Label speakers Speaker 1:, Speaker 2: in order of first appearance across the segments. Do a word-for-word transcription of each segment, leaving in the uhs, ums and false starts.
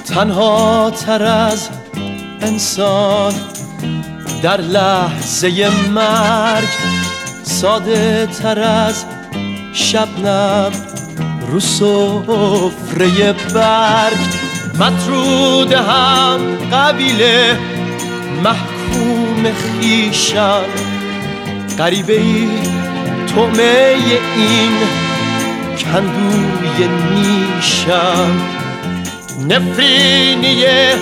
Speaker 1: تنها تر از انسان در لحظه مرگ، ساده تر از شبنم رو سفره برگ. مطرود هم قبیله محکوم خویشم، غریبه ای طعمه این کندوی نیشم. نفرینی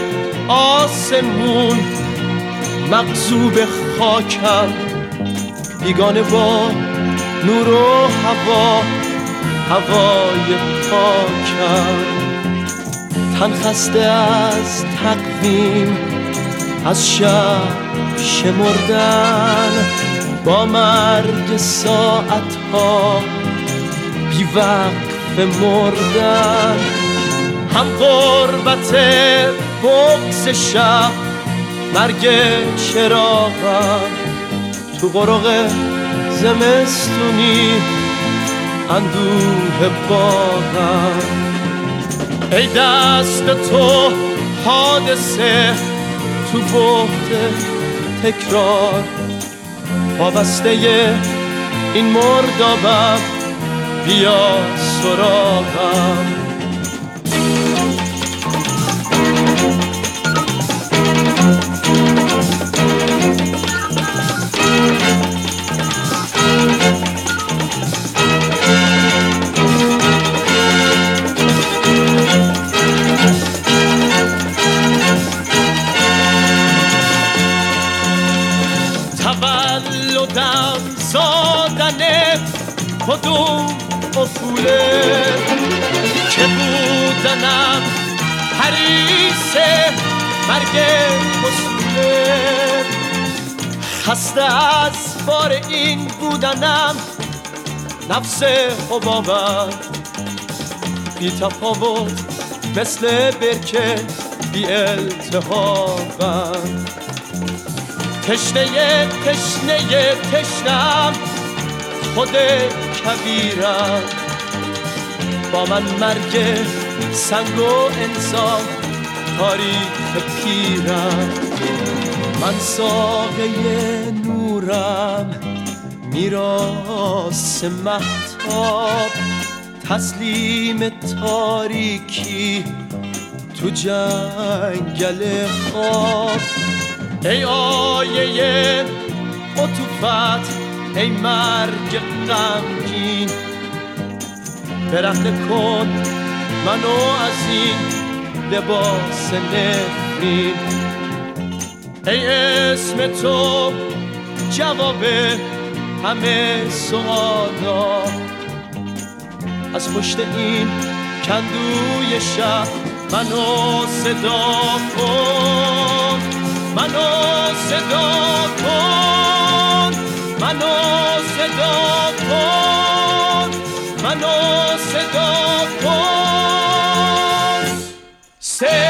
Speaker 1: آسمون مغصوب خاکم، بیگانه با نور و هوا هوای پاکم. تن خسته از تقویم، از شب شمردن، با مرگ ساعتها بی وقف مردن. هم غربت بغض شب، مرگ چراغم تو غرق زمستونی اندوه باغم. ای دست تو حادثه تو بحت تکرار، وابسته این مردابم بیا سراغم. تولدم زادن کدوم افوله، که بودنم حریص مرگ مسئوله. خسته از بار این بودنم، نفس حبابم بی تفاوت مثل برکه بی التهابم. تشنه تشنه تشنم خود کبیرم، با من مرگ سنگ و انسان تاریخ پیرم. من ساقه نورم میراث مهتاب، تسلیم تاریکی تو جنگل خواب. ای آیه عطوفت، ای مرگ غمگین، برهنه کن منو از این لباس نفرین. ای اسم تو جواب همه سوالا، از پشت این کندوی شب منو صدا کن، منو صدا کن، منو صدا کن، منو صدا کن.